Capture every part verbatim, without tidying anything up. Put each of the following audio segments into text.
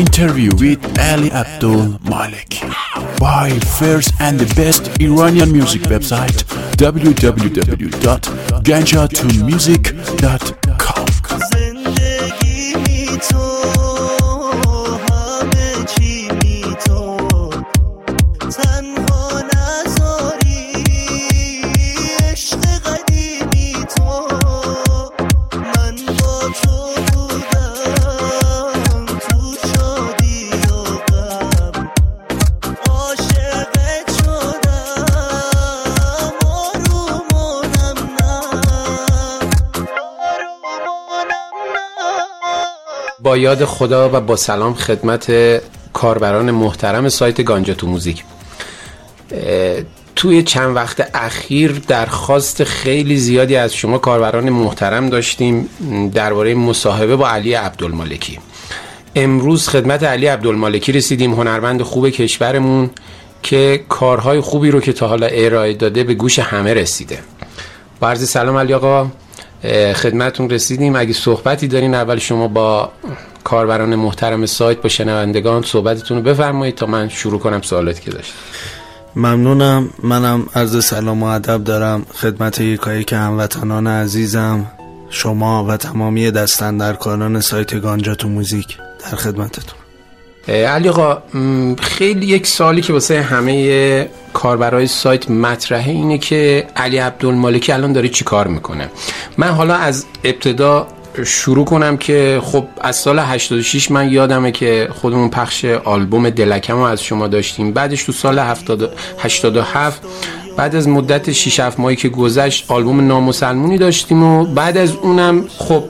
interview with Ali Abdul Maleki by first and the best Iranian music website w w w dot ganja to music dot com. با یاد خدا و با سلام خدمت کاربران محترم سایت گانجا تو موزیک. توی چند وقت اخیر درخواست خیلی زیادی از شما کاربران محترم داشتیم درباره مصاحبه با علی عبدالمالکی. امروز خدمت علی عبدالمالکی رسیدیم، هنرمند خوب کشورمون که کارهای خوبی رو که تا حالا ارائه داده به گوش همه رسیده. با عرض سلام علی آقا، خدمتون رسیدیم. اگه صحبتی دارین اول شما با کاربران محترم سایت، با شنوندگان صحبتتون رو بفرمایید تا من شروع کنم سوالاتی که داشتم. ممنونم. منم عرض سلام و ادب دارم خدمت یکایی که هموطنان عزیزم، شما و تمامی دستاندرکاران سایت گانجا تو موزیک در خدمتتون. علی آقا، خیلی یک سوالی که واسه همه کاربرای سایت مطرحه اینه که علی عبدالمالکی الان داره چی کار میکنه. من حالا از ابتدا شروع کنم که خب از سال هشتاد و شش من یادمه که خودمون پخش آلبوم دلکم رو از شما داشتیم. بعدش تو سال هشتاد و هفت بعد از مدت شش هفت ماهی که گذشت آلبوم نامسلمونی داشتیم و بعد از اونم خب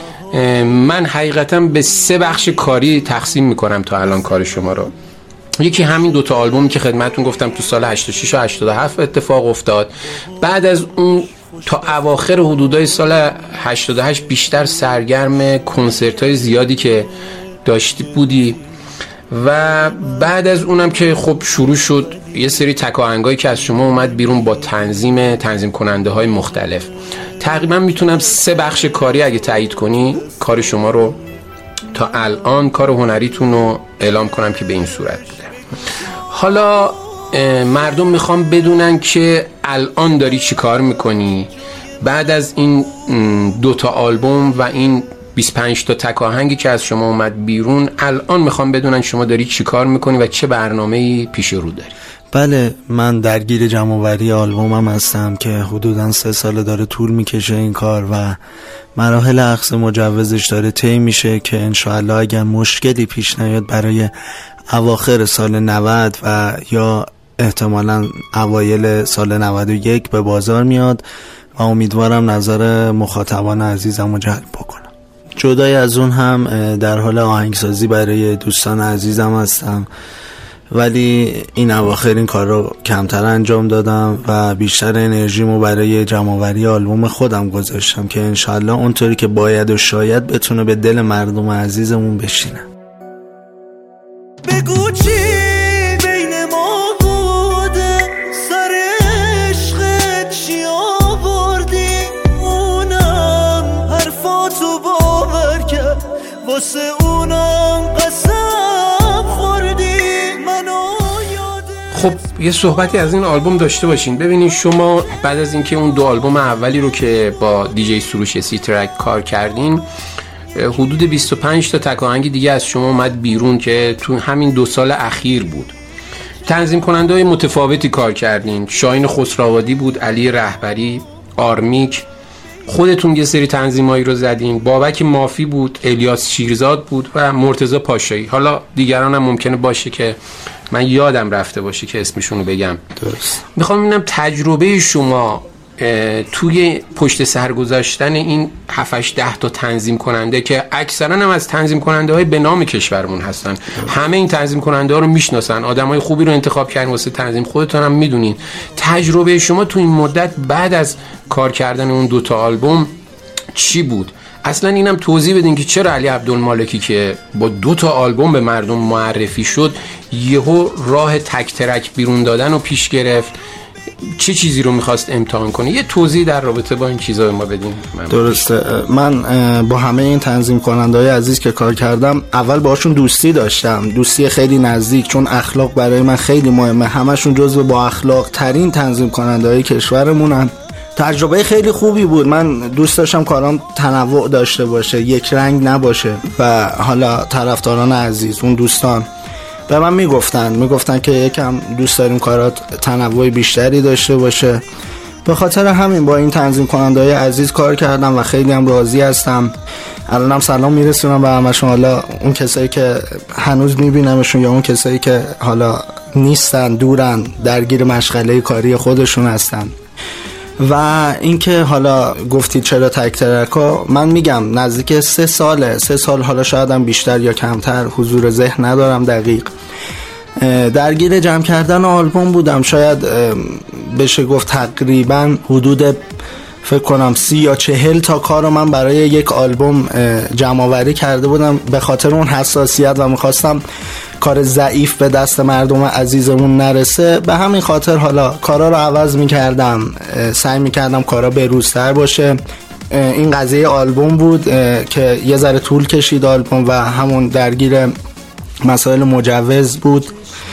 من حقیقتا به سه بخش کاری تقسیم میکنم تا الان کار شما رو. یکی همین دوتا آلبومی که خدمتون گفتم تو سال هشتاد و شش و هشتاد و هفت اتفاق افتاد. بعد از اون تا اواخر حدودای سال هشتاد و هشت بیشتر سرگرم کنسرت‌های زیادی که داشتی بودی و بعد از اونم که خب شروع شد یه سری تک آهنگایی که از شما اومد بیرون با تنظیم تنظیم کننده های مختلف. تقریبا میتونم سه بخش کاری اگه تایید کنی کار شما رو تا الان کار هنریتون رو اعلام کنم که به این صورت بوده. حالا مردم میخوام بدونن که الان داری چی کار میکنی بعد از این دوتا آلبوم و این بیست و پنج تا تک آهنگی که از شما اومد بیرون. الان میخوام بدونن شما داری چی کار میکنی و چه برنامه‌ای پیش رو داری. بله، من درگیر جمع‌آوری آلبومم هستم که حدوداً سه سال داره طول میکشه این کار و مراحل اخذ مجوزش داره طی میشه که انشاءالله اگر مشکلی پیش نیاد برای اواخر سال نود و یا احتمالاً اوایل سال نود و یک به بازار میاد و امیدوارم نظر مخاطبان عزیزم رو جلب بکنم. جدای از اون هم در حال آهنگسازی برای دوستان عزیزم هستم، ولی این اواخر این کار رو کمتر انجام دادم و بیشتر انرژیمو برای جمع‌آوری آلبوم خودم گذاشتم که انشالله اونطوری که باید و شاید بتونه به دل مردم عزیزمون بشینه. بگو چی بین ما بوده، سر عشقت چی آوردی، اونم حرفاتو باور کرد، واسه اونم قسم خوردی منو یاده. خب یه صحبتی از این آلبوم داشته باشین. ببینین شما بعد از اینکه اون دو آلبوم اولی رو که با دیجی سروش سی ترک کار کردین، حدود بیست و پنج تا تک آهنگ دیگه از شما اومد بیرون که تو همین دو سال اخیر بود. تنظیم کننده های متفاوتی کار کردین. شاهین خسروآبادی بود، علی رهبری، آرمیک، خودتون یه سری تنظیمایی رو زدین. بابک مافی بود، الیاس شیرزاد بود و مرتضی پاشایی. حالا دیگران هم ممکنه باشه که من یادم رفته باشه که اسمشون رو بگم. درست. میخوام ببینم تجربه شما توی پشت سر گذاشتن این هفت هشت ده تا تنظیم کننده که اکثرا هم از تنظیم کننده های به نام کشورمون هستن، همه این تنظیم کننده ها رو میشناسن، آدم های خوبی رو انتخاب کردن واسه تنظیم، خودتون هم میدونین. تجربه شما تو این مدت بعد از کار کردن اون دوتا آلبوم چی بود؟ اصلا اینم توضیح بدین که چرا علی عبدالمالکی که با دو تا آلبوم به مردم معرفی شد یهو راه تک ترک بیرون دادن رو پیش گرفت چه چیزی رو میخواست امتحان کنه؟ یه توضیح در رابطه با این چیزا به ما بدین. درسته. من با همه این تنظیم کننده های عزیز که کار کردم، اول باشون دوستی داشتم، دوستی خیلی نزدیک، چون اخلاق برای من خیلی مهمه. همشون جزو با اخلاق ترین تنظیم کننده های کشورمونن. تجربه خیلی خوبی بود. من دوست داشتم کارام تنوع داشته باشه، یک رنگ نباشه. و حالا طرفداران عزیز، اون دوستان به من میگفتن میگفتن که یکم دوست داریم کارات تنوع بیشتری داشته باشه. به خاطر همین با این تنظیم کننده های عزیز کار کردم و خیلی هم راضی هستم. الانم سلام میرسونم به همشون، حالا اون کسایی که هنوز میبینمشون یا اون کسایی که حالا نیستن، دورن، درگیر مشغله کاری خودشون هستن. و اینکه حالا گفتید چرا تک ترکا، من میگم نزدیک سه ساله سه سال حالا شاید هم بیشتر یا کمتر، حضور ذهن ندارم دقیق، درگیر جمع کردن آلبوم بودم. شاید بشه گفت تقریبا حدود فکر کنم سی یا چهل تا کار رو من برای یک آلبوم جمع آوری کرده بودم، به خاطر اون حساسیت و میخواستم کار ضعیف به دست مردم عزیزمون نرسه. به همین خاطر حالا کارا رو عوض میکردم، سعی میکردم کارا بروزتر باشه. این قضیه آلبوم بود که یه ذره طول کشید آلبوم و همون درگیر مسائل مجوز بود.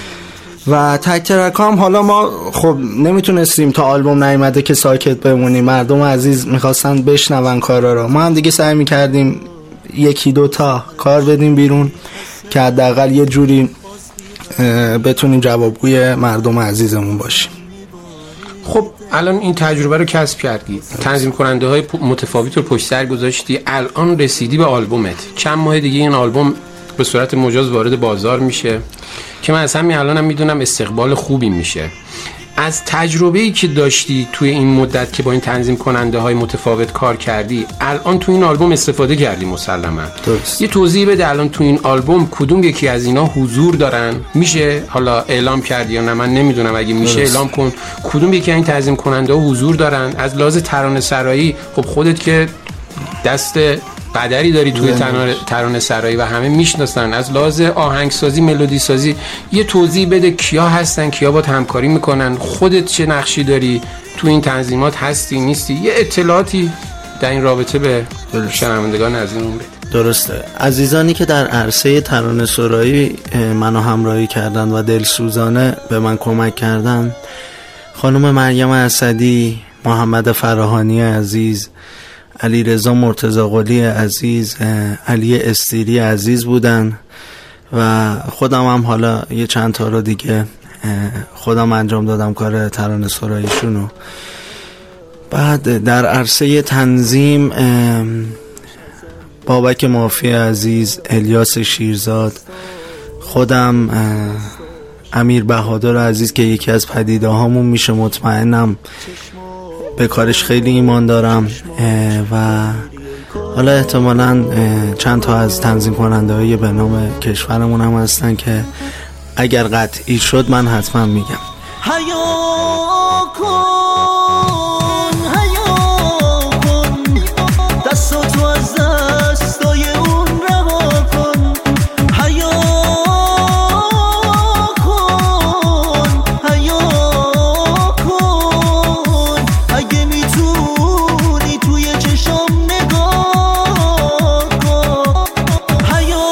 و تک ترک هم حالا ما خب نمیتونستیم تا آلبوم نیامده که ساکت بمونیم، مردم عزیز میخواستن بشنون کارا رو. ما هم دیگه سعی میکردیم یکی دو تا کار بدیم بیرون که حداقل یه جوری بتونیم جوابگوی مردم عزیزمون باشیم. خب الان این تجربه رو کسب کردی، تنظیم کننده های متفاوت رو پشت سر گذاشتی، الان رسیدی به آلبومت. چند ماه دیگه این آلبوم به صورت مجاز وارد بازار میشه که من از همین الانم میدونم استقبال خوبی میشه. از تجربه‌ای که داشتی توی این مدت که با این تنظیم کننده های متفاوت کار کردی، الان تو این آلبوم استفاده کردی مسلما. درست. یه توضیح بده الان تو این آلبوم کدوم یکی از اینا حضور دارن؟ میشه حالا اعلام کردی یا نه من نمیدونم، اگه میشه درست. اعلام کن کدوم یکی از این تنظیم کننده ها حضور دارن. از لحاظ ترانه سرایی خب خودت که دست قدری داری توی ترانه سرایی و همه میشناسن. از لحاظ آهنگسازی، ملودی سازی یه توضیح بده، کیا هستن، کیا باهات همکاری میکنن، خودت چه نقشی داری تو این تنظیمات، هستی نیستی، یه اطلاعاتی در این رابطه به شنوندگان عزیزمون بده. درسته. عزیزانی که در عرصه ترانه سرایی منو همراهی کردن و دلسوزانه به من کمک کردن، خانم مریم اسدی، محمد فراهانی عزیز، علی رضا مرتضی قلی عزیز، علی استیری عزیز بودن و خودم هم حالا یه چند تا رو دیگه خودم انجام دادم کار ترانه سراییشونو. بعد در عرصه تنظیم بابک مافی عزیز، الیاس شیرزاد، خودم امیر بهادر عزیز که یکی از پدیده هامون میشه، مطمئنم به کارش خیلی ایمان دارم. و حالا احتمالاً چند تا از تنظیم کننده های به نام کشورمون هم هستن که اگر قطعی شد من حتما میگم. حیا کن حیا کن دستاتو از دستای اون رها کن. حیا کن حیا کن اگه میتونی توی چشم نگاه کن. حیا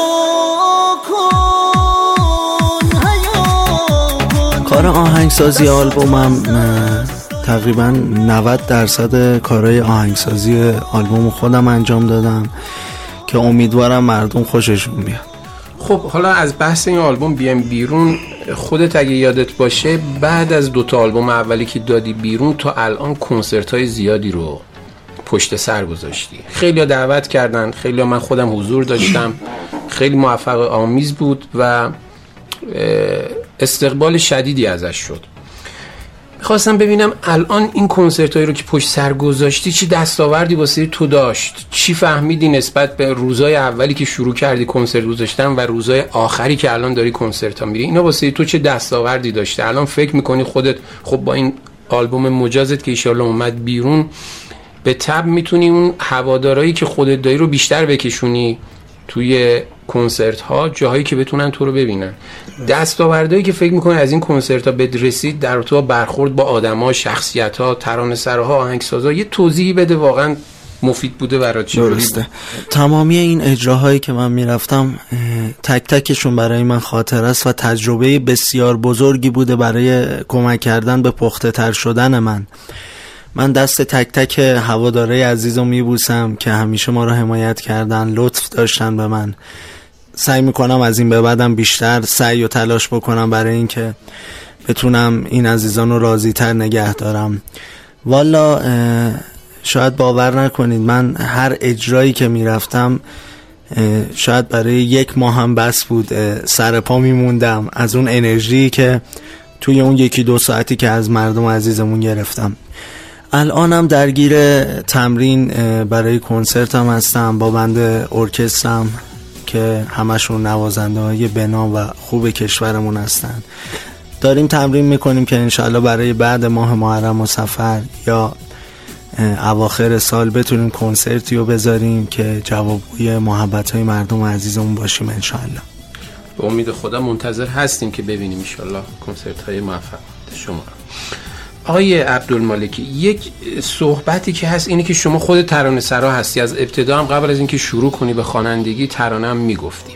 کن حیا کن. کار آهنگسازی آلبومم تقریبا نود درصد کارهای آهنگسازی آلبوم خودم انجام دادم که امیدوارم مردم خوششون بیاد. خب حالا از بحث این آلبوم بیام بیرون، خودت اگه یادت باشه بعد از دوتا آلبوم اولی که دادی بیرون تا الان کنسرت های زیادی رو پشت سر گذاشتی. خیلی ها دعوت کردن، خیلی ها من خودم حضور داشتم، خیلی موفق آمیز بود و استقبال شدیدی ازش شد. میخواستم ببینم الان این کنسرت هایی رو که پشت سر گذاشتی چی دستاوردی واسه تو داشت؟ چی فهمیدی نسبت به روزای اولی که شروع کردی کنسرت گذاشتن و روزای آخری که الان داری کنسرت ها میری؟ اینا واسه تو چه دستاوردی داشته؟ الان فکر میکنی خودت خب با این آلبوم مجازت که ایشالله اومد بیرون به تبع میتونی اون هوادارایی که خودت داری رو بیشتر بکشونی توی کنسرت ها جاهایی که بتونن تو رو ببینن. دستاوردهایی که فکر میکنه از این کنسرت ها بد رسید در رابطه با برخورد با آدما، شخصیت ها، ترانه‌سراها، آهنگسازا، یه توضیحی بده واقعا مفید بوده برات. چه درسته. تمامی این اجراهایی که من میرفتم تک تکشون برای من خاطر است و تجربه بسیار بزرگی بوده برای کمک کردن به پخته تر شدن من. من دست تک تک هواداره عزیزم میبوسم که همیشه ما رو حمایت کردن، لطف داشتن به من. سعی میکنم از این به بعدم بیشتر سعی و تلاش بکنم برای این که بتونم این عزیزان رو راضی تر نگه دارم. والا شاید باور نکنید من هر اجرایی که میرفتم شاید برای یک ماه هم بس بود سر پا میموندم از اون انرژی که توی اون یکی دو ساعتی که از مردم عزیزمون گرفتم. الانم درگیر تمرین برای کنسرتم هستم با بند ارکسترم که همشون نوازنده های بنام و خوب کشورمون هستن. داریم تمرین میکنیم که انشالله برای بعد ماه محرم و صفر یا اواخر سال بتونیم کنسرتی رو بذاریم که جوابگوی محبت های مردم عزیزمون باشیم انشالله. به امید خدا منتظر هستیم که ببینیم انشالله کنسرت های موفق شما. آقای عبدالمالکی، یک صحبتی که هست اینه که شما خود ترانه سرا هستی. از ابتدا هم قبل از اینکه شروع کنی به خوانندگی ترانه هم میگفتی.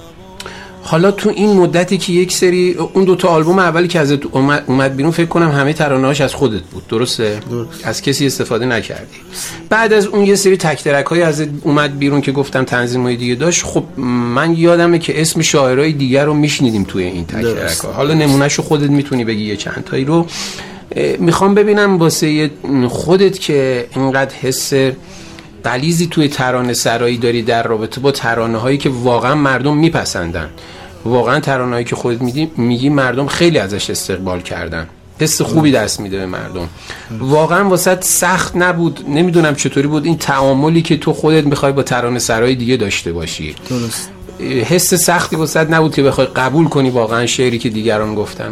حالا تو این مدتی که یک سری اون دوتا آلبوم اولی که ازت اومد بیرون فکر کنم همه ترانه‌هاش از خودت بود، درسته؟ درست. از کسی استفاده نکردی. بعد از اون یه سری تک ترک‌های ازت اومد بیرون که گفتم تنظیم‌های دیگه داشت. خب من یادمه که اسم شاعرای دیگر رو میشنیدیم توی این تک ترک‌ها. حالا نمونهشو خودت میتونی بگی یه چند تایی رو. میخوام ببینم واسه خودت که اینقدر حس غلیظی توی ترانه سرایی داری در رابطه با ترانه هایی که واقعا مردم میپسندن، واقعا ترانه هایی که خودت میگی میگی مردم خیلی ازش استقبال کردن، حس خوبی دست میده به مردم. واقعا واسه سخت نبود؟ نمیدونم چطوری بود این تعاملی که تو خودت میخوای با ترانه سرایی دیگه داشته باشی؟ درست. حس سختی واسه نبود که بخوای قبول کنی واقعا شعری که دیگران گفتن؟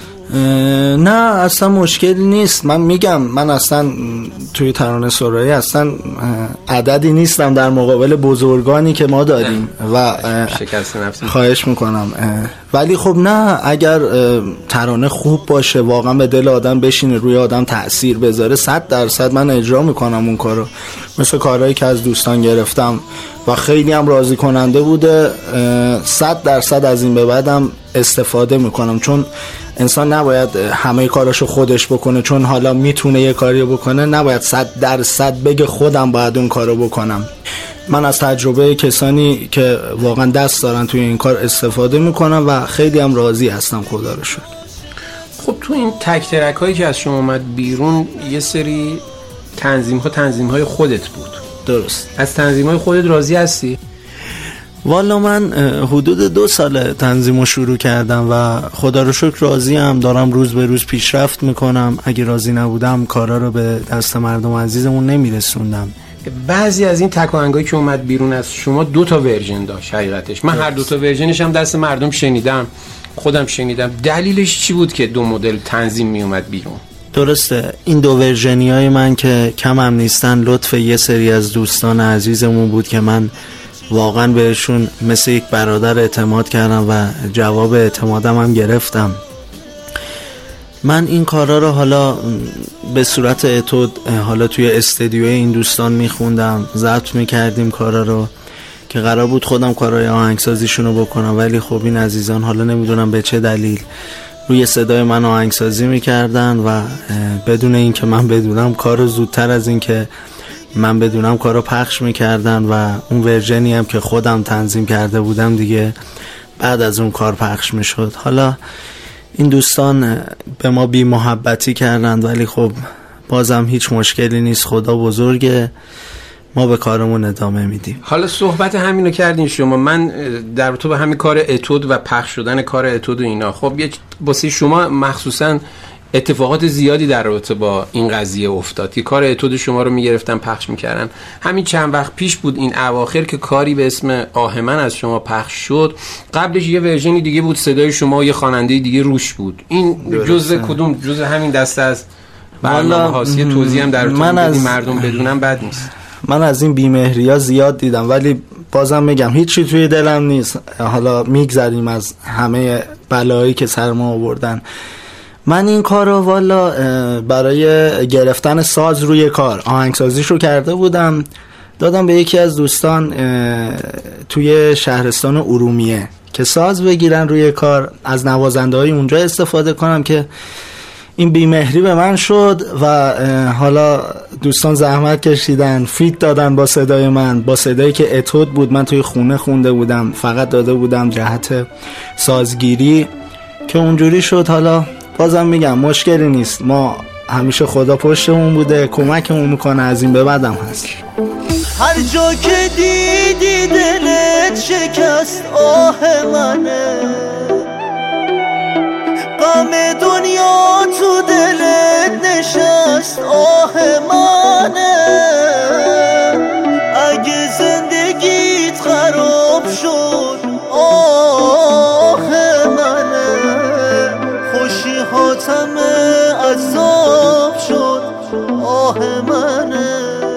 نه اصلا مشکلی نیست. من میگم من اصلا توی ترانه سرایی اصلا عددی نیستم در مقابل بزرگانی که ما داریم و شکست نفسی خواهش میکنم. ولی خب نه، اگر ترانه خوب باشه واقعا به دل آدم بشینه، روی آدم تأثیر بذاره، صد درصد من اجرا میکنم اون کارو. مثل کارهایی که از دوستان گرفتم و خیلی هم راضی کننده بوده، صد درصد از این به بعدم استفاده میکنم. چون انسان نباید همه کاراشو خودش بکنه، چون حالا میتونه یه کاری بکنه نباید صد درصد بگه خودم باید اون کارو بکنم. من از تجربه کسانی که واقعا دست دارن توی این کار استفاده میکنم و خیلی هم راضی هستم، خدا رو شکر. خب تو این تک ترک هایی که از شما اومد بیرون یه سری تنظیم ها تنظیم های خودت بود، درست؟ از تنظیم های خودت راضی هستی؟ والا من حدود دو سال تنظیمو شروع کردم و خدا رو شکر راضی هم دارم، روز به روز پیشرفت میکنم. اگه راضی نبودم کارا رو به دست مردم عزیزمون نمیرسوندم. بعضی از این تک آهنگایی که اومد بیرون از شما دو تا ورژن داشت حقیقتش. من هر دو تا ورژنش هم دست مردم شنیدم، خودم شنیدم. دلیلش چی بود که دو مدل تنظیم می اومد بیرون؟ درسته، این دو ورژنی های من که کم هم نیستن لطف یه سری از دوستان عزیزمون بود که من واقعا بهشون مثل یک برادر اعتماد کردم و جواب اعتمادم هم گرفتم. من این کارا رو حالا به صورت اتود حالا توی استدیوی این دوستان میخوندم، ضبط میکردیم کارا رو که قرار بود خودم کارای آهنگسازیشون رو بکنم، ولی خب این عزیزان حالا نمیدونم به چه دلیل روی صدای من آهنگسازی میکردن و بدون این که من بدونم کارو زودتر از این که من بدونم کارو پخش میکردن و اون ورژنی هم که خودم تنظیم کرده بودم دیگه بعد از اون کار پخش میشد. حالا این دوستان به ما بی محبتی کردند، ولی خب بازم هیچ مشکلی نیست، خدا بزرگه، ما به کارمون ادامه میدیم. حالا صحبت همینو کردین شما، من در تو به همین کار اتود و پخش شدن کار اتود و اینا، خب یه واسه شما مخصوصا اتفاقات زیادی در رابطه با این قضیه افتاد که کار اتود شما رو میگرفتن پخش میکردن. همین چند وقت پیش بود این اواخر که کاری به اسم آهمن از شما پخش شد. قبلش یه ورژنی دیگه بود، صدای شما و یه خواننده دیگه روش بود. این جزء کدوم جزء همین دسته از برنامه هاست؟ یه توضیح هم در من از مردم بدونم بد نیست. من از این بیمهری ها زیاد دیدم، ولی بازم میگم هیچی توی دلم نیست. حالا میگذریم از همه بلایی که سر ما آوردن. من این کار رو والا برای گرفتن ساز روی کار آهنگسازیش رو کرده بودم، دادم به یکی از دوستان توی شهرستان ارومیه که ساز بگیرن روی کار، از نوازنده های اونجا استفاده کنم که این بیمهری به من شد و حالا دوستان زحمت کشیدن، فیت دادن با صدای من، با صدایی که اتود بود. من توی خونه خونده بودم، فقط داده بودم جهت سازگیری که اونجوری شد. حالا بازم میگم مشکلی نیست، ما همیشه خدا پشتمون بوده، کمکمون میکنه، از این به بعدم هست. هر جا که دیدی دلت شکست آه منه، غم دنیا تو دلت نشست آه منه. اگه زندگیت خراب شد آه منه، خوشی حاتمه عذاب شد آه منه.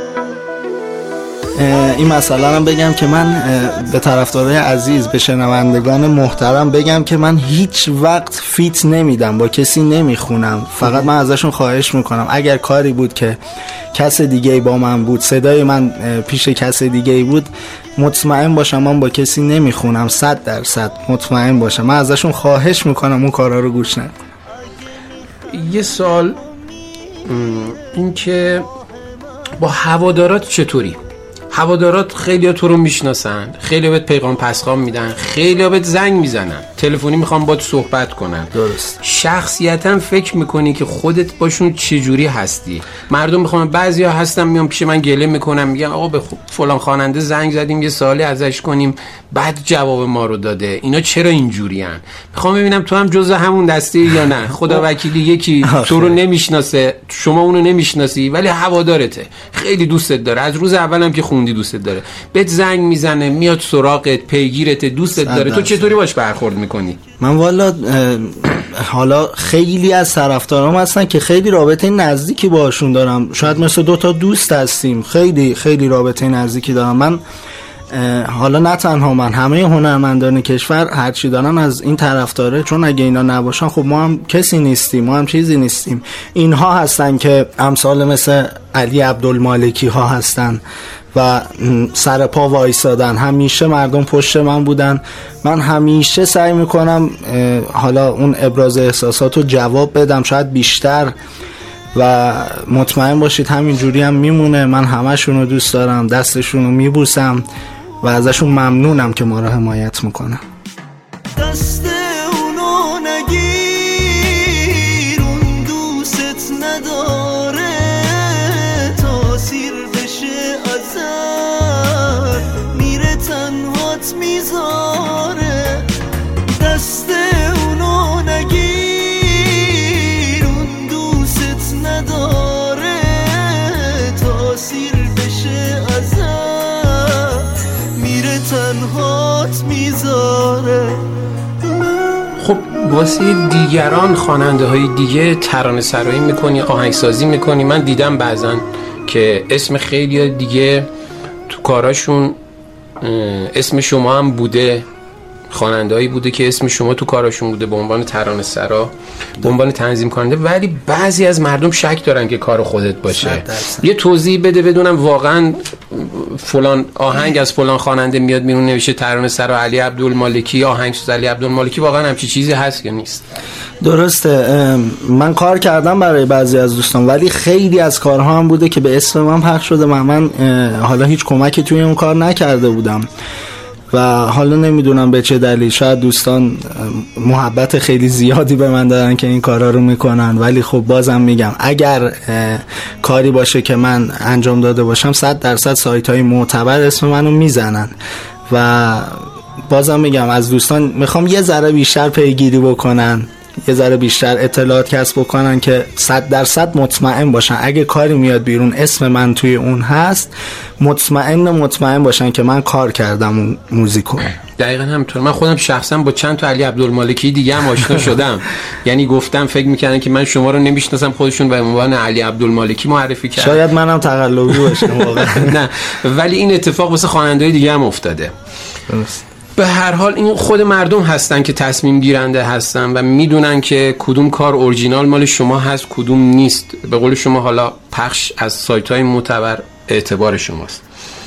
این مسئله هم بگم که من به طرفدارای عزیز، به شنوندگان محترم بگم که من هیچ وقت فیت نمیدم، با کسی نمیخونم. فقط من ازشون خواهش میکنم اگر کاری بود که کس دیگه با من بود، صدای من پیش کس دیگه بود، مطمئن باشم من با کسی نمیخونم، صد درصد مطمئن باشم. من ازشون خواهش میکنم اون کارا رو گوش نکنم. یه سال این که با هوادارات چطوری؟ هوادارات خیلی ها تو رو میشناسن، خیلی ها بهت پیغام پسخام میدن، خیلی ها بهت زنگ میزنن، تلفنی میخوام باهات صحبت کنن. درست. شخصیتا فکر میکنی که خودت باشون چجوری هستی؟ مردم میخوام، بعضی ها هستن میان پیش من گله میکنن، میگن آقا به فلان خواننده زنگ زدیم یه سوالی ازش کنیم بعد جواب ما رو داده، اینا چرا اینجوری ان؟ میخوام ببینم تو هم جزء همون دسته یا نه. خدا وکیلی یکی تو رو نمیشناسه، شما اونو نمیشناسی، ولی هوادارته، خیلی دوستت داره، از روز اولم که خوندی دوستت داره، بهت زنگ میزنه، میاد سراغت، پیگیرت، دوستت داره. تو چطوری باش برخورد میکنی؟ من والا حالا خیلی از طرفدارام هستن که خیلی رابطه نزدیکی باشون دارم، شاید مثل دو تا دوست هستیم، خیلی خیلی رابطه نزدیکی دارم. من حالا نه تنها من، همه هنرمندان کشور هرچی دارن از این طرفداره، چون اگه اینا نباشن خب ما هم کسی نیستیم، ما هم چیزی نیستیم. اینها هستن که امثال مثل علی عبدالمالکی ها هستن و سر پا وایسادن، همیشه مردم پشت من بودن. من همیشه سعی میکنم حالا اون ابراز احساسات رو جواب بدم، شاید بیشتر، و مطمئن باشید همین جوری هم میمونه. من همشون رو دوست دارم، دستشون رو میبوسم و ازشون ممنونم که ما رو حمایت میکنن. دست اونو نگیر، اون دوست نداره، تاثیر بشه ازت میره تنهات میذاره. دست اونو نگیر، اون دوست نداره، تاثیر بشه ازت میره تنهات میذاره. خب واسه دیگران، خواننده های دیگه ترانه سرایی میکنی، آهنگسازی میکنی. من دیدم بعضن که اسم خیلی دیگه تو کاراشون اسم شما هم بوده، خواننده هایی بوده که اسم شما تو کاراشون بوده به عنوان ترانه سرا، به عنوان تنظیم کننده، ولی بعضی از مردم شک دارن که کار خودت باشه. یه توضیح بده بدونم واقعا فلان آهنگ از فلان خواننده میاد بیرون نوشته ترانه سرا علی عبدالمالکی، آهنگساز علی عبدالمالکی، واقعا همچی چیزی هست یا نیست؟ درسته، من کار کردم برای بعضی از دوستان، ولی خیلی از کارها هم بوده که به اسم من پخش شده، من, من حالا هیچ کمکی توی اون کار نکرده بودم و حالا نمیدونم به چه دلیل. شاید دوستان محبت خیلی زیادی به من دارن که این کارا رو میکنن، ولی خب بازم میگم اگر کاری باشه که من انجام داده باشم صد درصد سایت های معتبر اسم منو میزنن و بازم میگم از دوستان میخوام یه ذره بیشتر پیگیری بکنن، یه ذره بیشتر اطلاعات کسب بکنن که صد درصد مطمئن باشن اگه کاری میاد بیرون اسم من توی اون هست، مطمئن مطمئن باشن که من کار کردم اون موزیکو. دقیقاً همینطور. من خودم شخصا با چند تا علی عبدالمالکی دیگه هم آشنا شدم. یعنی گفتم فکر می‌کردن که من شما رو نمی‌شناسم، خودشون به عنوان علی عبدالمالکی معرفی کردن. شاید منم تقلبی باشم واقعا. نه، ولی این اتفاق واسه خواننده‌های دیگه هم افتاده. درست. به هر حال این خود مردم هستن که تصمیم گیرنده هستن و میدونن که کدوم کار اورجینال مال شما هست کدوم نیست. به قول شما حالا پخش از سایت‌های معتبر اعتبار شماست.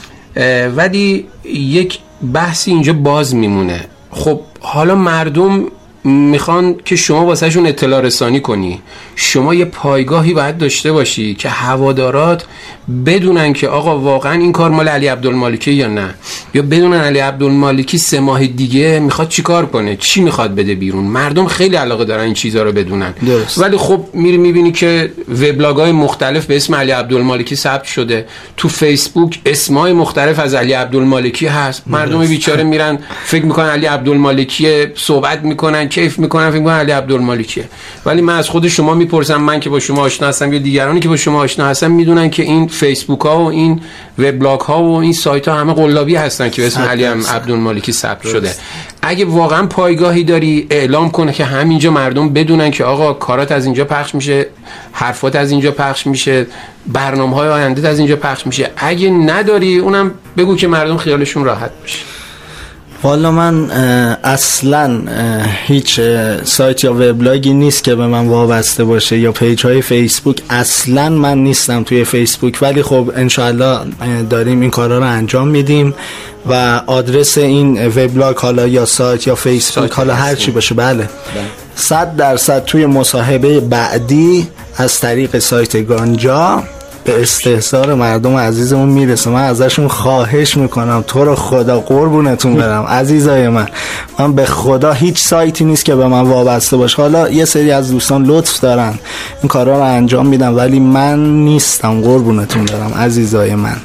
ولی یک بحثی اینجا باز میمونه. خب حالا مردم میخوان که شما واسهشون اطلاع رسانی کنی، شما یه پایگاهی باید داشته باشی که هوادارات بدونن که آقا واقعا این کار مال علی عبدالمالکی یا نه، یا بدونن علی عبدالمالکی سه ماه دیگه میخواد چی کار کنه، چی میخواد بده بیرون. مردم خیلی علاقه دارن این چیزها رو بدونن. درست. ولی خب میری میبینی که وبلاگ‌های مختلف به اسم علی عبدالمالکی ثبت شده، تو فیسبوک اسمای مختلف از علی عبدالمالکی هست. مردم بیچاره میرن فکر میکنن علی عبدالمالکی، صحبت میکنن، کیف میکنن، فکر میکنن علی عبدالمالکیه. ولی من از خود شما میپرسم، من که با شما آشنا هستم یا دیگرانی که با شما آشنا هستن میدونن که این فیسبوک ها و این وبلاگ ها و این سایت ها همه قلابی هستن که اسم علی عبدالمالکی ثبت شده. اگه واقعا پایگاهی داری اعلام کنه که همینجا مردم بدونن که آقا کارات از اینجا پخش میشه، حرفات از اینجا پخش میشه، برنامه‌های آینده از اینجا پخش میشه. اگه نداری اونم بگو که مردم خیالشون راحت باشه. والا من اصلا هیچ سایت یا وبلاگی نیست که به من وابسته باشه یا پیج های فیسبوک. اصلا من نیستم توی فیسبوک، ولی خب انشاءالله داریم این کارا رو انجام میدیم و آدرس این وبلاگ حالا یا سایت یا فیسبوک حالا هر چی باشه، بله صد درصد توی مصاحبه بعدی از طریق سایت گانجا به استحضار مردم عزیزمون میرسه. من ازشون خواهش میکنم تو رو خدا قربونتون برم عزیزای من، من به خدا هیچ سایتی نیست که به من وابسته باشه. حالا یه سری از دوستان لطف دارن این کارا رو انجام میدن، ولی من نیستم، قربونتون برم عزیزای من.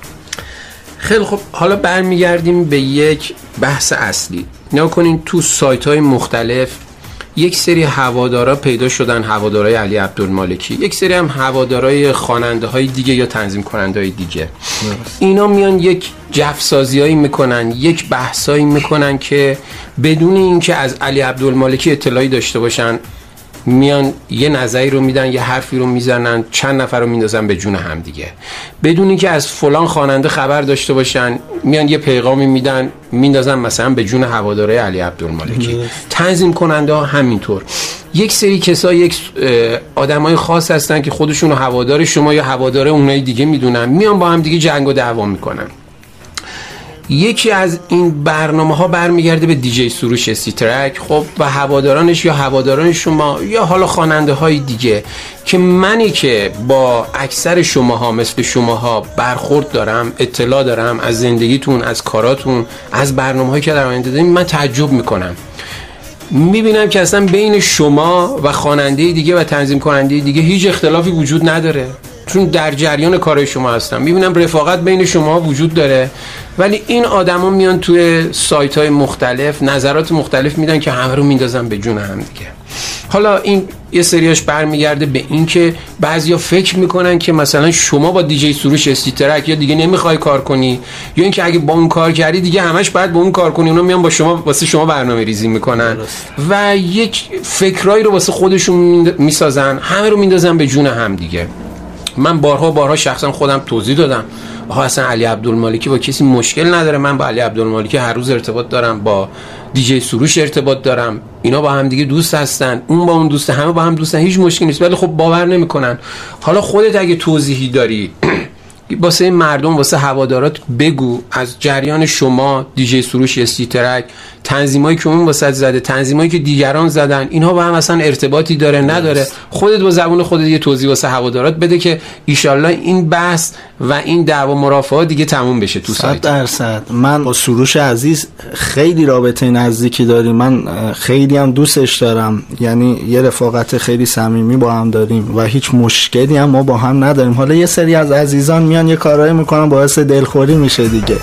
خیلی خب، حالا برمیگردیم به یک بحث اصلی. نگاه کنین تو سایت های مختلف یک سری هوادارا پیدا شدن، هوادارای علی عبدالمالکی، یک سری هم هوادارای خواننده های دیگه یا تنظیم کننده های دیگه. اینا میان یک جفسازیایی میکنن، یک بحثایی میکنن که بدون اینکه از علی عبدالمالکی اطلاعی داشته باشن میان یه نظری رو میدن، یه حرفی رو میزنن، چند نفر رو میندازن به جون هم دیگه. بدون اینکه از فلان خواننده خبر داشته باشن میان یه پیغامی میدن میندازن مثلا به جون هواداره علی عبدالمالکی. تنظیم کننده ها همینطور. یک سری کسا، یک آدمای خاص هستن که خودشون رو هوادار شما یا هوادار اونای دیگه میدونن، میان با هم دیگه جنگ و دعوا میکنن. یکی از این برنامه ها برمیگرده به دیجی سروش اسی ترک، خب و هوادارانش یا هواداران شما یا حالا خواننده های دیگه که منی که با اکثر شماها مثل شماها برخورد دارم، اطلاع دارم از زندگیتون، از کاراتون، از برنامه‌هایی که در آینده داریم، من تعجب میکنم. میبینم که اصلا بین شما و خواننده دیگه و تنظیم کننده دیگه هیچ اختلافی وجود نداره، چون در جریان کارهای شما هستم. میبینم رفاقت بین شما وجود داره، ولی این آدما میان توی سایت‌های مختلف نظرات مختلف میدن که همه رو میندازن به جون هم دیگه. حالا این یه سریاش برمیگرده به این که بعضیا فکر میکنن که مثلا شما با دیجی سروش اسی ترک یا دیگه نمیخوای کار کنی، یا اینکه اگه با اون کار کردی دیگه همش باید با اون کار کنی. اونا میان با شما واسه شما برنامه ریزی میکنن و یک فکرایی رو واسه خودشون میسازن، همه رو میندازن به جون هم دیگه. من بارها بارها شخصا خودم توضیح دادم آها اصلا علی عبدالمالکی با کسی مشکل نداره، من با علی عبدالمالکی هر روز ارتباط دارم، با دیجی سروش ارتباط دارم، اینا با هم دیگه دوست هستن، اون با اون دوسته، همه با هم دوستن، هیچ مشکلی نیست. ولی خب باور نمیکنن. حالا خودت اگه توضیحی داری واسه مردم، واسه هوادارات بگو از جریان شما، دیجی سروش اسی ترک، تنظیمایی که اون واسه زده، تنظیمایی که دیگران زدن، اینها با هم اصلا ارتباطی داره نداره. خودت با زبون خودت یه توضیح واسه هوادارات بده که ایشالله این بحث و این دعوا مرافعات دیگه تموم بشه تو سایت. صد درصد. من با سروش عزیز خیلی رابطه نزدیکی داریم، من خیلی هم دوستش دارم، یعنی یه رفاقت خیلی صمیمی با هم داریم و هیچ مشکلی هم ما با هم نداریم. حالا یه سری از عزیزان میان یه کارایی میکنن باعث دلخوری میشه دیگه.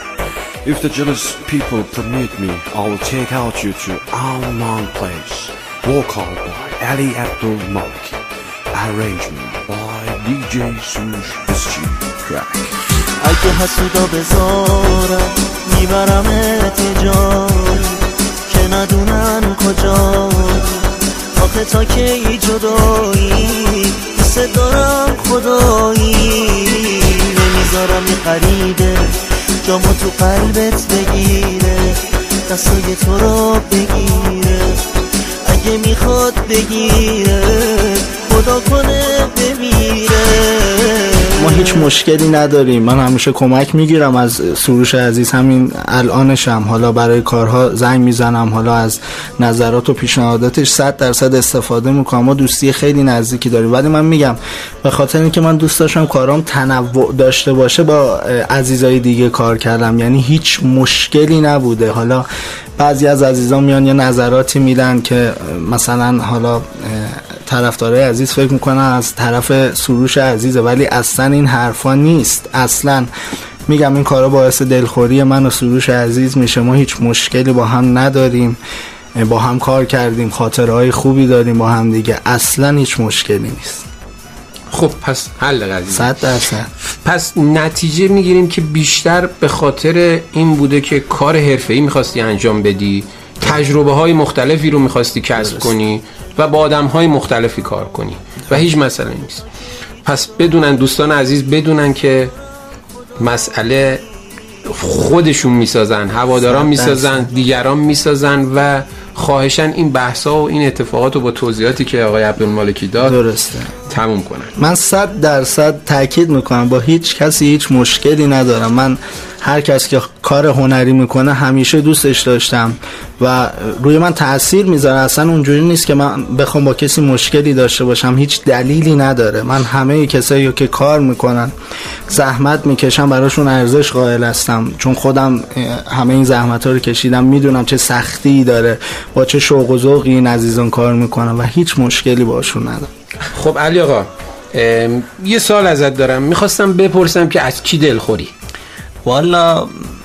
If the jealous people permit me, I will take out you to our known place. vocal by Ali Abdul Maliki, arrangement by دی جی سروش اسچی track. اگه حسودا بذارم میبرمت جایی که ندونن کجایی، آخه تا کی جدایی دوست دارم خدایی، نمیذارم یه غریبه جامو تو قلبت بگیره، دستای تو رو بگیره، اگه میخواد بگیره خدا کنه بمیره. ما هیچ مشکلی نداریم، من همیشه کمک میگیرم از سروش عزیز، همین الانشم حالا برای کارها زنگ میزنم، حالا از نظرات و پیشنهاداتش صد درصد استفاده میکنم، ما دوستی خیلی نزدیکی داریم. ولی من میگم به خاطر اینکه من دوست داشتم کارام تنوع داشته باشه با عزیزای دیگه کار کردم، یعنی هیچ مشکلی نبوده. حالا بعضی از عزیزان میان یه نظراتی میدن که مثلا حالا طرفدارای عزیز فکر میکنن از طرف سروش عزیزه، ولی اصلا این حرفا نیست. اصلا میگم این کارا باعث دلخوری من و سروش عزیز میشه، ما هیچ مشکلی با هم نداریم، با هم کار کردیم، خاطرهای خوبی داریم با هم دیگه، اصلا هیچ مشکلی نیست. خب پس حل قضیه صد درصد. پس نتیجه میگیریم که بیشتر به خاطر این بوده که کار حرفه‌ای میخواستی انجام بدی، تجربه های مختلفی رو میخواستی کسب کنی و با آدم های مختلفی کار کنی و هیچ مسئله نیست. پس بدونن دوستان عزیز، بدونن که مسئله خودشون میسازن، هواداران میسازن، دیگران میسازن و خواهشن این بحثا و این اتفاقات رو با توضیحاتی که آقای عبدالمالکی داد درسته تموم کنن. من صد درصد تاکید میکنم با هیچ کسی هیچ مشکلی ندارم. من هر کس که کار هنری میکنه همیشه دوستش داشتم و روی من تأثیر میذاره. اصلا اونجوری نیست که من بخوام با کسی مشکلی داشته باشم، هیچ دلیلی نداره. من همه کسایی که کار میکنن زحمت میکشم براشون ارزش قائل هستم، چون خودم همه این زحمت ها رو کشیدم، میدونم چه سختی داره، با چه شوق و ذوقی این عزیزان کار میکنن و هیچ مشکلی باشون ندارم. خب علی آقا یه سوال ازت دارم، میخواستم بپرسم که از کی دلخوری؟ والا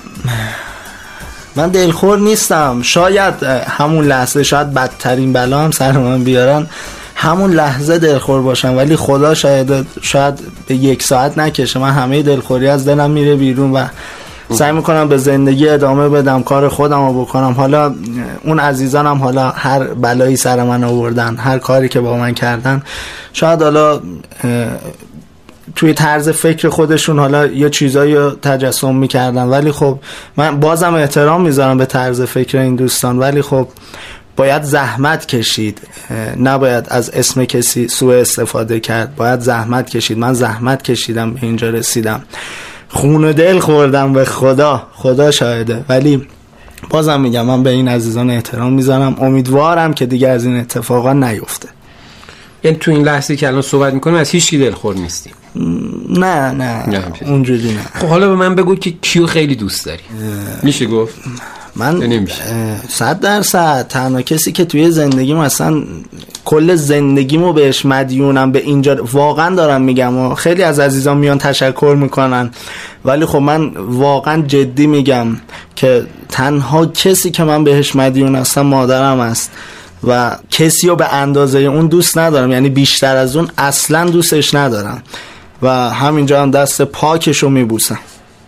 من دلخور نیستم، شاید همون لحظه شاید بدترین بلا هم سر من بیارن، همون لحظه دلخور باشم، ولی خدا شاید شاید به یک ساعت نکشه، من همه دلخوری از دلم میره بیرون و سعی میکنم به زندگی ادامه بدم، کار خودم رو بکنم. حالا اون عزیزانم حالا هر بلایی سر من آوردن، هر کاری که با من کردن، شاید حالا توی طرز فکر خودشون حالا یه چیزایی رو تجسم میکردن، ولی خب من بازم احترام میذارم به طرز فکر این دوستان، ولی خب باید زحمت کشید، نباید از اسم کسی سوء استفاده کرد، باید زحمت کشید. من زحمت کشیدم به اینجا رسیدم، خون و دل خوردم، به خدا خدا شاهده، ولی بازم میگم من به این عزیزان احترام میذارم، امیدوارم که دیگه از این اتفاقا نیفته. یعنی تو این لحظه که الان صحبت میکنیم از هیچ کی دلخور نیستی؟ نه نه, نه اونجوری نه. خب حالا به من بگو که کیو خیلی دوست داری؟ میشه گفت؟ من صد درصد تنها کسی که توی زندگیم اصلا کل زندگیمو بهش مدیونم به اینجا، واقعا دارم میگم و خیلی از عزیزان میان تشکر میکنن، ولی خب من واقعا جدی میگم که تنها کسی که من بهش مدیون هستم مادرم است و کسی رو به اندازه اون دوست ندارم، یعنی بیشتر از اون اصلا دوستش ندارم و همینجا هم دست پاکشو میبوسم.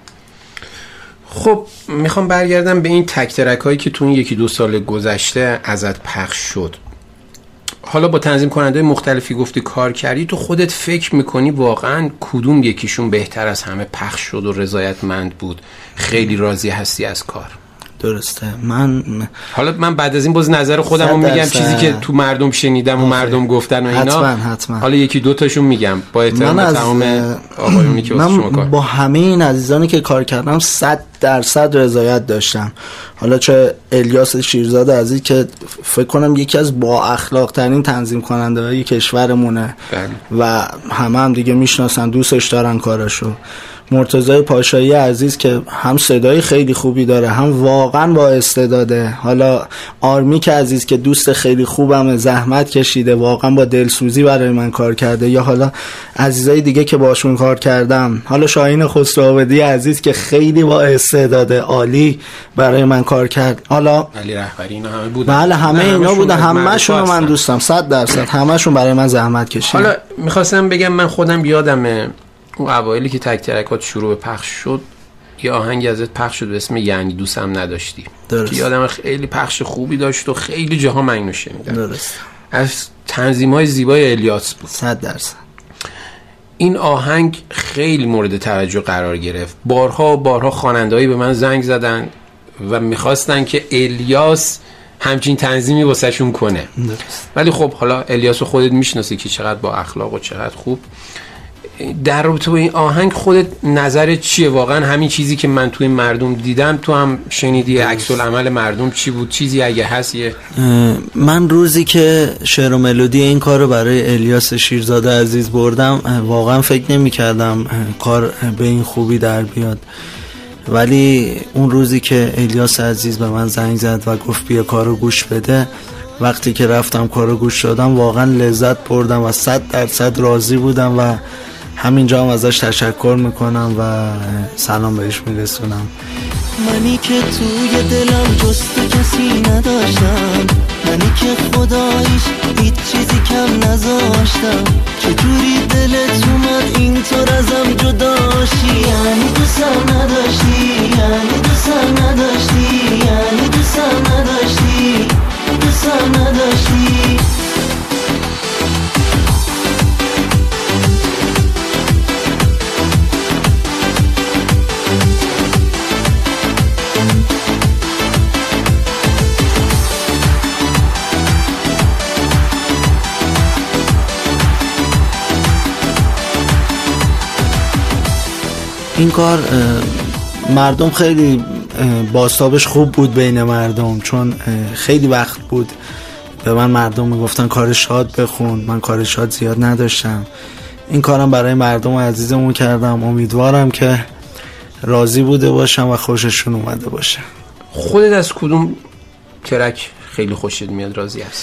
خب میخوام برگردم به این تک ترک هایی که تو این یکی دو سال گذشته ازت پخش شد. حالا با تنظیم کننده مختلفی گفتی کار کردی، تو خودت فکر میکنی واقعا کدوم یکیشون بهتر از همه پخش شد و رضایتمند بود، خیلی راضی هستی از کار؟ درسته. من حالا من بعد از این باز نظر خودم رو میگم، چیزی که تو مردم شنیدم و مردم گفتن و اینا، حتما حتما حالا یکی دو تاشون میگم با احترام تمام آقایونی که واسه شما کار. با همه این عزیزانی که کار کردم صد درصد رضایت داشتم. حالا چه الیاس شیرزاد عزیز که فکر کنم یکی از با اخلاق ترین تنظیم کننده های کشورمونه بله. و همه هم دیگه میشناسن، دوستش دارن کارشو. مرتضی پاشایی عزیز که هم صدای خیلی خوبی داره، هم واقعا با استعداده. حالا آرمیک عزیز که دوست خیلی خوبم، زحمت کشیده، واقعا با دلسوزی برای من کار کرده. یا حالا عزیزای دیگه که باشون کار کردم، حالا شاهین خسروآبادی عزیز که خیلی با استعداد عالی برای من کار کرد. حالا علی رهبری اینا همه بودن. بله همه اینا بودن، همه‌شون رو من دوستم صد درصد، همه‌شون برای من زحمت کشیدن. حالا میخواستم بگم من خودم یادمه اون اوایلی که تک ترکات شروع به پخش شد یه آهنگی ازت پخش شد به اسم یعنی دوستم نداشتی درست. که یادم خیلی پخش خوبی داشت و خیلی جاها من اینو شنیدم. درست. از تنظیم‌های زیبای الیاس بود. صد درصد. این آهنگ خیلی مورد توجه قرار گرفت. بارها و بارها خواننده‌ای به من زنگ زدن و میخواستن که الیاس همچین تنظیمی واسهشون کنه. درست. ولی خب حالا الیاس رو خودت میشناسی که چقدر با اخلاق و چقدر خوب. در رابطه با این آهنگ خودت نظرت چیه؟ واقعا همین چیزی که من توی مردم دیدم تو هم شنیدی؟ عکس العمل مردم چی بود؟ چیزی اگه هست یه من روزی که شعر و ملودی این کار رو برای الیاس شیرزاده عزیز بردم واقعا فکر نمی کردم کار به این خوبی در بیاد، ولی اون روزی که الیاس عزیز به من زنگ زد و گفت بیا کارو گوش بده، وقتی که رفتم کارو گوش دادم واقعا لذت بردم و صد درصد راضی بودم و همینجا هم ازش تشکر میکنم و سلام بهش میرسونم. منی که توی دلم جز تو کسی نداشتم، منی که خداییش هیچ چیزی کم نذاشتم، چجوری دلت اومد اینطور ازم جداشی؟ یعنی دوستم نداشتی، یعنی دوستم نداشتی، یعنی دوستم نداشتی، دوستم نداشتی. این کار مردم خیلی بازتابش خوب بود بین مردم، چون خیلی وقت بود به من مردم میگفتن کار شاد بخون، من کار شاد زیاد نداشتم. این کارم برای مردم عزیزمون کردم، امیدوارم که راضی بوده باشم و خوششون اومده باشه. خودت از کدوم ترک خیلی خوشت میاد، راضی هست؟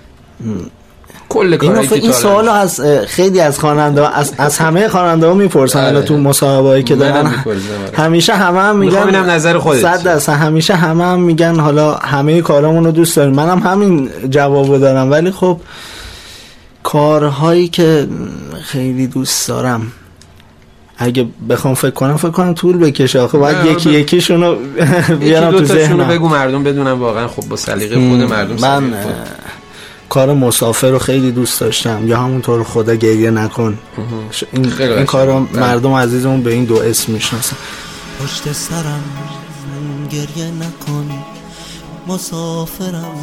کل کاری که این سوالو از خیلی از خواننده از از همه خواننده ها میپرسن الان تو مصاحبه‌ای که دارن، همیشه همه هم میگن میخوام نظر خودت. صد درصد همیشه همه هم میگن حالا همه کارامون رو دوست داریم، منم همین جوابو دارم، ولی خب کارهایی که خیلی دوست دارم اگه بخوام فکر کنم فکر کنم طول بکشه، آخه باید یکی یکیشونو بیارم تو ذهنم. بگو مردم بدونن واقعا خب با سلیقه خود مردم. من کار مسافر رو خیلی دوست داشتم، یا همونطور خدا گریه نکن. این, این کار رو مردم عزیزمون به این دو اسم میشناسن. پشت سرم گریه نکن، مسافرم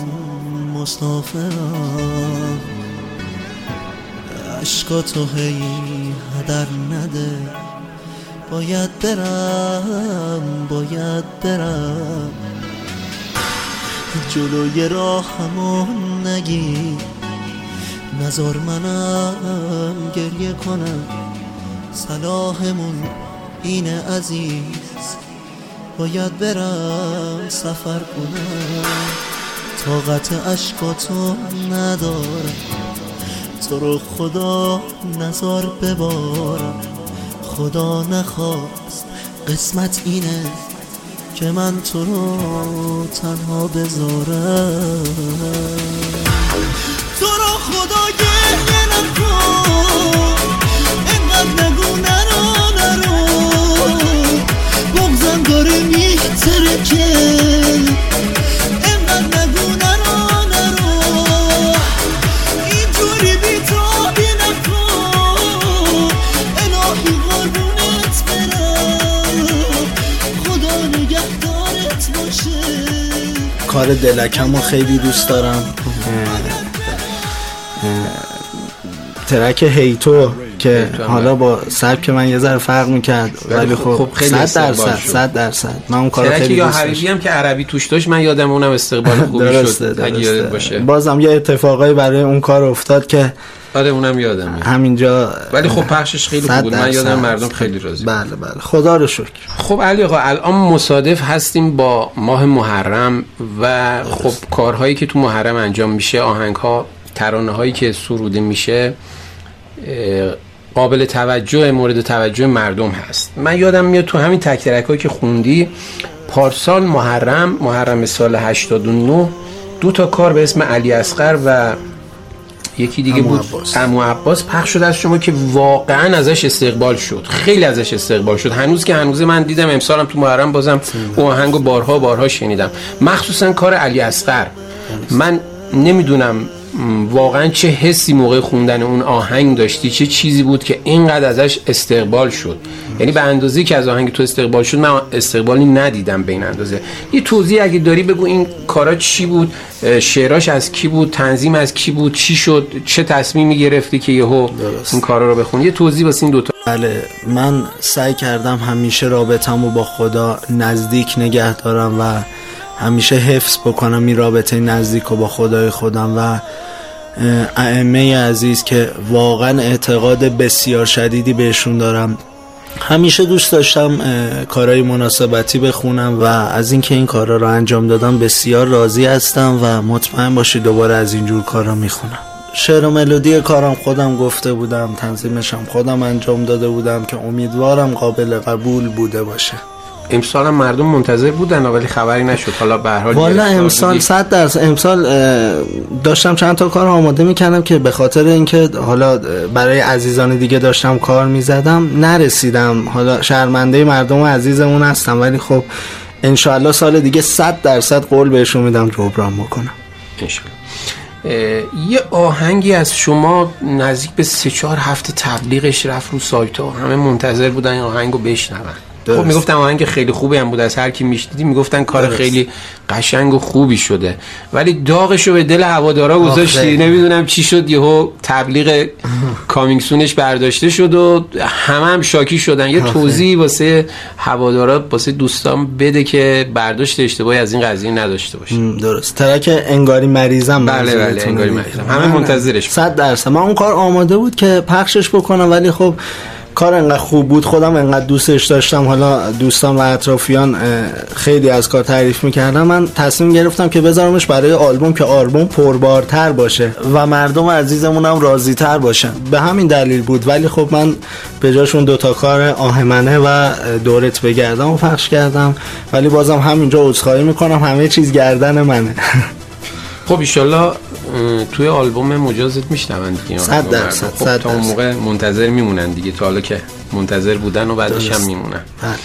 مسافرم، عشقاتو هی هدر نده، باید برم باید برم، جلوی راهمون نگی، نذار منم گریه کنم، صلاحمون اینه عزیز، باید برم سفر کنم، طاقت عشقاتو ندارم، تو رو خدا نذار ببارم، خدا نخواست قسمت اینه که من تو رو تنها بذارم، تو رو خدا گریه نکن، اینقدر نگو نرو نرو، بغضم داره میترکه، اینقدر نگو نرو نرو، اینجوری بیتابی نکن، الهی قربونت برم، خدا نگهدارت باشه. کار دلکمو خیلی دوست دارم، ترک هیتو که حالا با سبک من یه ذره فرق میکرد ولی خب صد درصد صد درصد من اون کارو خیلی دوست داشتم. حبیبی هم که عربی توش داشت، من یادم اونم استقبال خوبی شد اگه یادت باشه. بازم یه اتفاقایی برای اون کار افتاد که آره اونم یادمه همینجا، ولی خب پخشش خیلی خوب بود، من یادم مردم خیلی راضی. بله بله خدا رو شکر. خب علی آقا الان مصادف هستیم با ماه محرم و خب کارهایی که تو محرم انجام میشه، آهنگ‌ها، ترانه‌هایی که سروده میشه، قابل توجه، مورد توجه مردم هست. من یادم میاد تو همین تک ترکایی که خوندی پارسال محرم محرم سال هشتاد و نه دو تا کار به اسم علی اصغر و یکی دیگه بود عمو عباس پخش شد از شما که واقعا ازش استقبال شد، خیلی ازش استقبال شد. هنوز که هنوز من دیدم امسالم تو محرم بازم اون آهنگو بارها بارها شنیدم، مخصوصا کار علی اصغر. من نمیدونم واقعا چه حسی موقع خوندن اون آهنگ داشتی، چه چیزی بود که اینقدر ازش استقبال شد. یعنی به اندازه‌ای که از آهنگ تو استقبال شد من استقبالی ندیدم به این اندازه. یه توضیح اگه داری بگو این کارا چی بود، شعراش از کی بود، تنظیم از کی بود، چی شد، چه تصمیمی گرفتی که یهو این کارا رو بخونی. یه توضیح واسه این دوتا. بله، من سعی کردم همیشه رابطه‌مو با خدا نزدیک نگه دارم و همیشه حفظ بکنم این رابطه نزدیک رو با خدای خودم و ائمه عزیز که واقعا اعتقاد بسیار شدیدی بهشون دارم. همیشه دوست داشتم کارهای مناسبتی بخونم و از اینکه این کارا رو انجام دادم بسیار راضی هستم و مطمئن باشید دوباره از اینجور کارا میخونم. شعر و ملودی کارم خودم گفته بودم، تنظیمشم خودم انجام داده بودم که امیدوارم قابل قبول بوده باشه. امسال هم مردم منتظر بودن ولی خبری نشد. حالا به هر حال والا امسال صد درصد امسال داشتم چند تا کار آماده میکردم که به خاطر اینکه حالا برای عزیزان دیگه داشتم کار میزدم نرسیدم. حالا شرمنده مردم عزیزمون هستم ولی خب انشالله سال دیگه صد درصد قول بهشون میدم جبران بکنم انشالله. یه آهنگی از شما نزدیک به سه چهار هفته تبلیغش رفت رو سایت ها، همه منتظر بودن این آهنگو بشنون. خب میگفتن آهنگ خیلی خوبی هم بود، از هر کی میشنیدی میگفتن کار درست. خیلی قشنگ و خوبی شده ولی داغشو به دل هوادارا گذاشتی. نمیدونم چی شد یهو تبلیغ کامینگسونش برداشته شد و همه هم شاکی شدن. یه توضیح واسه هوادارا واسه دوستان بده که برداشت اشتباهی از این قضیه نداشته باشه. درست، ترک انگاری مریضم. بله بله انگاری مریضم، همه منتظرش. صد درصد من اون کار آماده بود که پخشش بکنم ولی خب کار انقدر خوب بود، خودم انقدر دوستش داشتم، حالا دوستان و اطرافیان خیلی از کار تعریف میکردن، من تصمیم گرفتم که بذارمش برای آلبوم که آلبوم پربارتر باشه و مردم عزیزمونم راضی تر باشن. به همین دلیل بود. ولی خب من به جاشون دوتا کار آهمنه و دورت بگردم و پخش کردم ولی بازم همینجا عذرخواهی میکنم، همه چیز گردن منه. خب ایشالله توی آلبوم مجازت میشنون دیگه. صد درصد. خب تا اون موقع منتظر میمونن دیگه، تا حالا که منتظر بودن و بعدش هم میمونن.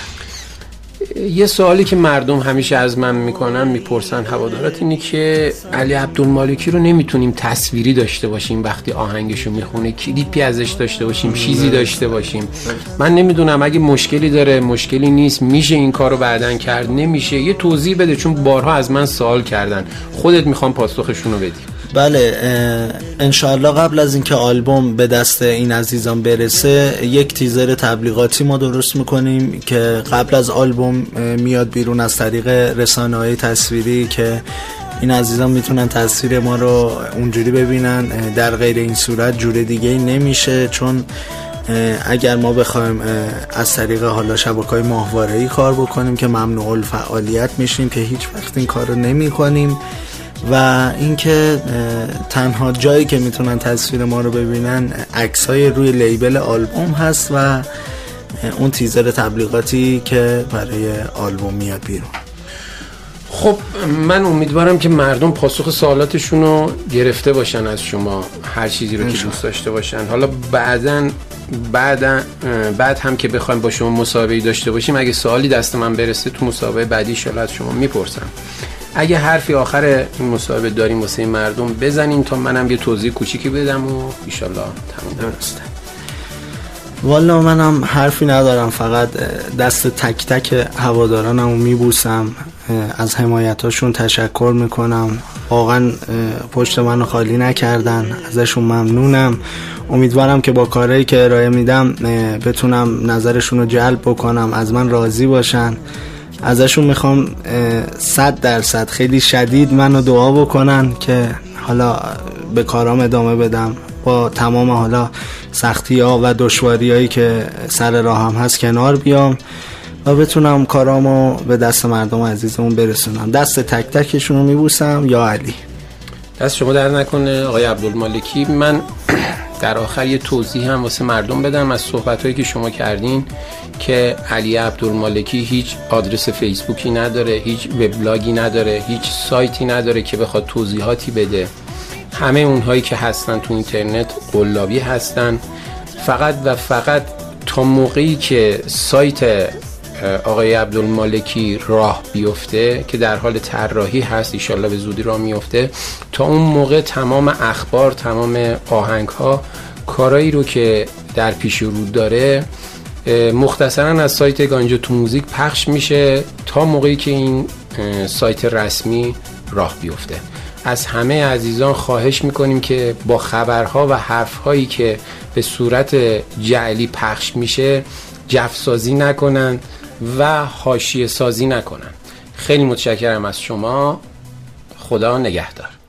بله. یه سوالی که مردم همیشه از من میکنن میپرسن هوادارات اینه که علی عبدالمالکی رو نمیتونیم تصویری داشته باشیم وقتی آهنگشو میخونه، کلیپی ازش داشته باشیم، چیزی داشته باشیم. من نمیدونم اگه مشکلی داره، مشکلی نیست، میشه این کارو بعدن کرد، نمیشه؟ یه توضیح بده چون بارها از من سوال کردن، خودت میخوام پاسخشون رو بدی. بله انشاءالله قبل از اینکه آلبوم به دست این عزیزان برسه یک تیزر تبلیغاتی ما درست میکنیم که قبل از آلبوم میاد بیرون از طریق رسانه‌های تصویری که این عزیزان میتونن تصویر ما رو اونجوری ببینن. در غیر این صورت جور دیگه ای نمیشه، چون اگر ما بخوایم از طریق حالا شبکه‌های ماهواره‌ای کار بکنیم که ممنوع الفعالیت میشیم که هیچ وقت این کار رو نمی کنیم و اینکه تنها جایی که میتونن تصویر ما رو ببینن عکسای روی لیبل آلبوم هست و اون تیزر تبلیغاتی که برای آلبوم میاد بیرون. خب من امیدوارم که مردم پاسخ سوالاتشون رو گرفته باشن از شما، هر چیزی رو که دوست داشته باشن. حالا بعدن بعد بعد هم که بخوایم با شما مسابقه داشته باشیم، اگه سوالی دست من برسه تو مسابقه بعدی شاید از شما میپرسم. اگه حرفی آخر این مسابقه داریم واسه مردم بزنین تا منم یه توضیح کوچیکی بدم و ان شاء الله تموم درسته. والا منم حرفی ندارم، فقط دست تک تک هوادارانمو میبوسم، از حمایتاشون تشکر میکنم، واقعا پشت منو خالی نکردن، ازشون ممنونم. امیدوارم که با کارهایی که ارائه میدم بتونم نظرشون رو جلب بکنم، از من راضی باشن. ازشون میخوام صد درصد خیلی شدید منو دعا بکنن که حالا به کارام ادامه بدم، با تمام حالا سختی ها و دشواری هایی که سر راهم هست کنار بیام و بتونم کارامو به دست مردم عزیزمون برسونم. دست تک تکشون رو میبوسم. یا علی، دست شما در نکنه آقای عبدالمالکی. من در آخر یه توضیح هم واسه مردم بدم از صحبت‌هایی که شما کردین که علی عبدالمالکی هیچ آدرس فیسبوکی نداره، هیچ وبلاگی نداره، هیچ سایتی نداره که بخواد توضیحاتی بده. همه اونهایی که هستن تو اینترنت قلابی هستن. فقط و فقط تا موقعی که سایت آقای عبدالمالکی راه بیفته که در حال طراحی هست، ایشالله به زودی راه میفته، تا اون موقع تمام اخبار، تمام آهنگ ها، کارایی رو که در پیش رو داره مختصرا از سایت گانجا تو موزیک پخش میشه تا موقعی که این سایت رسمی راه بیفته. از همه عزیزان خواهش میکنیم که با خبرها و حرفهایی که به صورت جعلی پخش میشه جفسازی نکنن و حاشیه سازی نکنن. خیلی متشکرم از شما. خدا نگهدار.